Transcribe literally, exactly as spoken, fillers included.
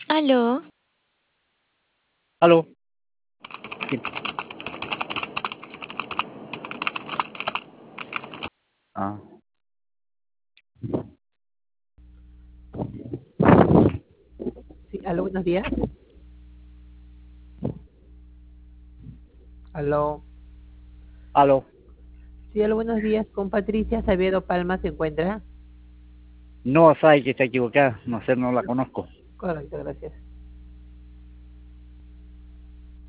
Aló, Aló. Sí. Ah, Sí, aló, buenos días. Aló. aló. Sí, aló, buenos días. Con Patricia Sabedo Palma se encuentra. No, sabe que está equivocada. No sé, no la conozco. Correcto, gracias.